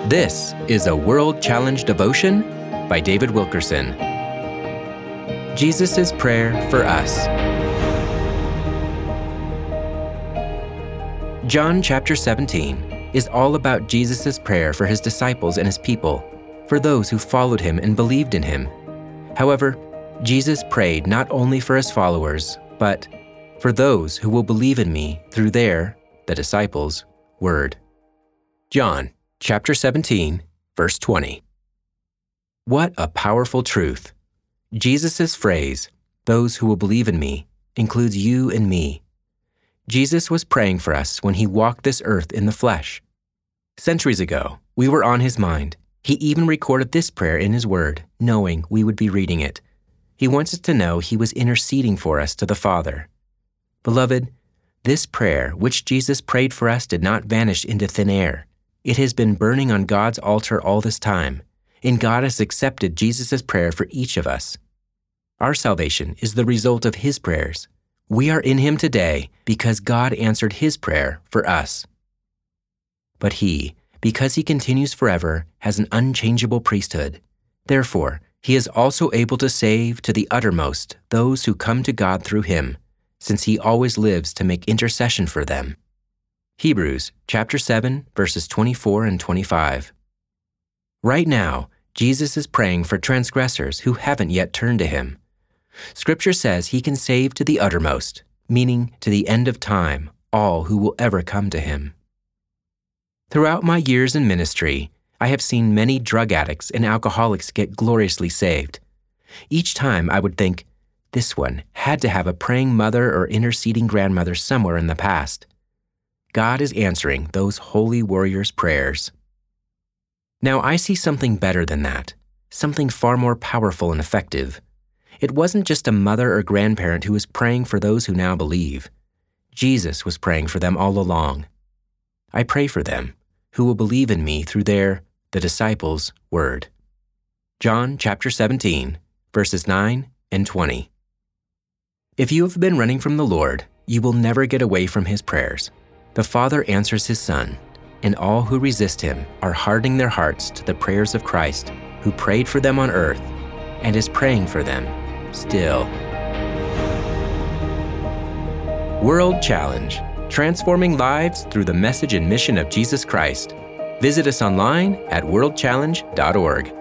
This is a World Challenge devotion by David Wilkerson. Jesus' prayer for us. John chapter 17 is all about Jesus' prayer for his disciples and his people, for those who followed him and believed in him. However, Jesus prayed not only for his followers, but for those who will believe in me through their, the disciples, word. John chapter 17, verse 20. What a powerful truth. Jesus' phrase, "those who will believe in me," includes you and me. Jesus was praying for us when he walked this earth in the flesh. Centuries ago, we were on his mind. He even recorded this prayer in his word, knowing we would be reading it. He wants us to know he was interceding for us to the Father. Beloved, this prayer, which Jesus prayed for us, did not vanish into thin air. It has been burning on God's altar all this time, and God has accepted Jesus' prayer for each of us. Our salvation is the result of his prayers. We are in him today because God answered his prayer for us. But he, because he continues forever, has an unchangeable priesthood. Therefore, he is also able to save to the uttermost those who come to God through him, since he always lives to make intercession for them. Hebrews chapter 7, verses 24 and 25. Right now, Jesus is praying for transgressors who haven't yet turned to him. Scripture says he can save to the uttermost, meaning to the end of time, all who will ever come to him. Throughout my years in ministry, I have seen many drug addicts and alcoholics get gloriously saved. Each time I would think, this one had to have a praying mother or interceding grandmother somewhere in the past. God is answering those holy warriors' prayers. Now I see something better than that, something far more powerful and effective. It wasn't just a mother or grandparent who was praying for those who now believe. Jesus was praying for them all along. I pray for them, who will believe in me through their, the disciples, word. John chapter 17, verses 9 and 20. If you have been running from the Lord, you will never get away from his prayers. The Father answers his Son, and all who resist him are hardening their hearts to the prayers of Christ, who prayed for them on earth and is praying for them still. World Challenge, transforming lives through the message and mission of Jesus Christ. Visit us online at worldchallenge.org.